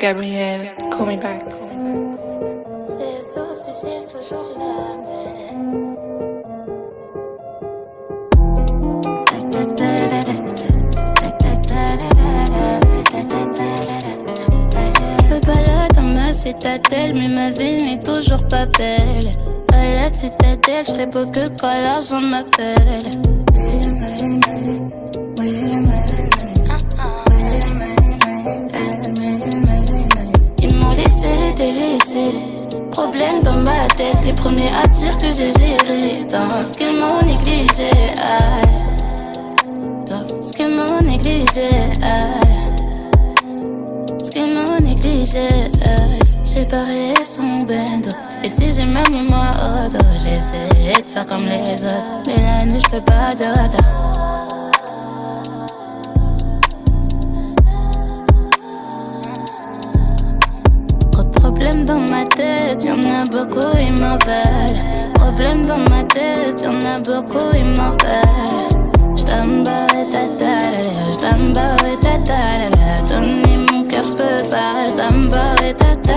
Gabrielle, call me back. C'est officiel, toujours la même. Je balade dans ma citadelle, mais ma vie n'est toujours pas belle. À la citadelle, je serai beau que quand l'argent m'appelle. Ils m'ont laissé délaissé. Problème dans ma tête, les premiers à dire que j'ai géré. Dans ce qu'ils m'ont négligé, dans ce qu'ils m'ont négligé, ce qu'ils m'ont négligé. J'ai barré son bendo. Et si j'ai même mis moi au dos, j'ai essayé de faire comme les autres. Mais la nuit j'fais pas de rata. Problème dans ma tête, y'en a beaucoup, ils m'en veulent. Problème dans ma tête, y'en a beaucoup, ils m'en veulent. J't'emballe ta ta, j't'emballe ta ta, donner mon cœur j'peux pas, j't'emballe ta ta.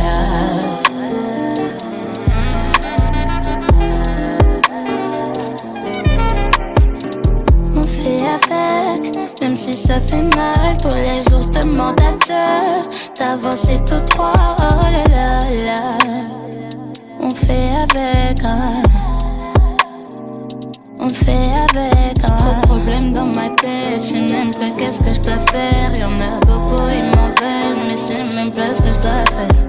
On fait avec, même si ça fait mal. Tous les jours je demande à Dieu d'avancer tout droit, oh là là là. On fait avec, hein. On fait avec, hein. Trop de problèmes dans ma tête, j'sais même pas qu'est-ce que je dois faire. Y'en a beaucoup, ils m'en veulent, mais j'sais même pas ce que je dois faire.